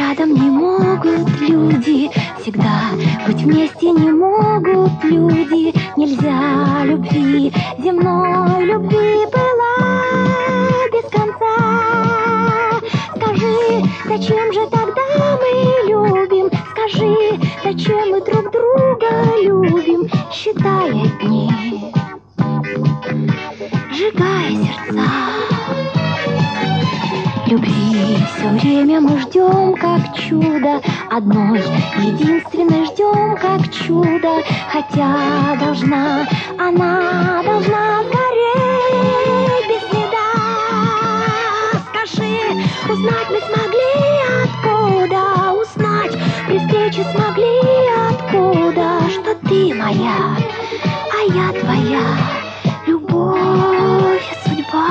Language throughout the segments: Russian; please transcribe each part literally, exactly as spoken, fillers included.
рядом не могут люди, всегда быть вместе не могут люди. Нельзя любви, земной любви была без конца. Скажи, зачем же тогда мы любим? Скажи, зачем мы друг друга любим? Считая дни, сжигая сердца. Любви все время мы ждем, как чудо, одной единственной ждем, как чудо. Хотя должна, она должна гореть без следа. Скажи, узнать мы смогли откуда, узнать при встрече смогли откуда, что ты моя, а я твоя, любовь и судьба.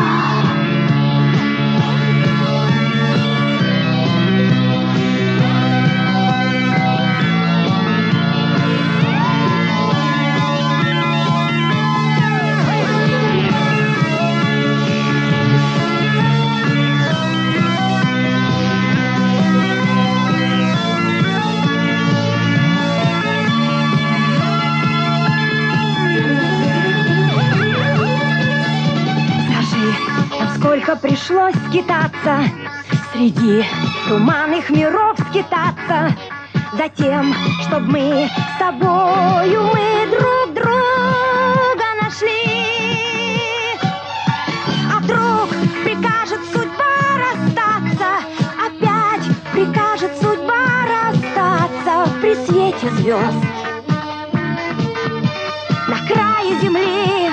Сколько пришлось скитаться, среди туманных миров скитаться, за тем, чтоб мы с тобою мы друг друга нашли. А вдруг прикажет судьба расстаться, опять прикажет судьба расстаться при свете звезд на крае земли.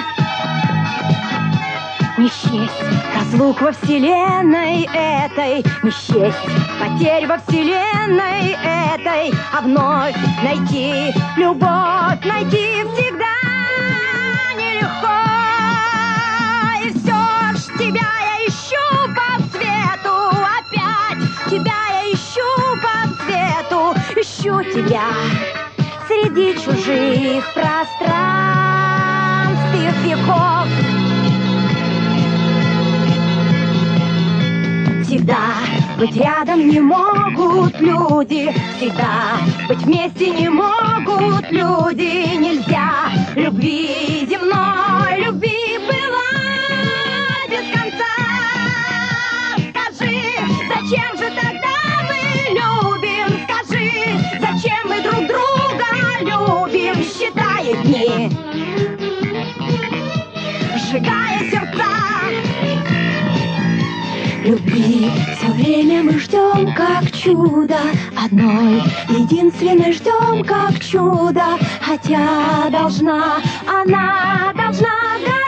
Не счесть разлук во вселенной этой, не счесть потерь во вселенной этой, а вновь найти любовь, найти всегда нелегко. И все ж тебя я ищу по свету, опять тебя я ищу по свету, ищу тебя среди чужих пространств и веков. Всегда быть рядом не могут люди, всегда быть вместе не могут люди. Нельзя любви, земной любви была без конца. Скажи, зачем же тогда мы любим? Скажи, зачем мы друг друга любим? Считая дни, сжигая сердца. Любви все время мы ждем, как чудо, одной единственной ждем, как чудо. Хотя должна, она должна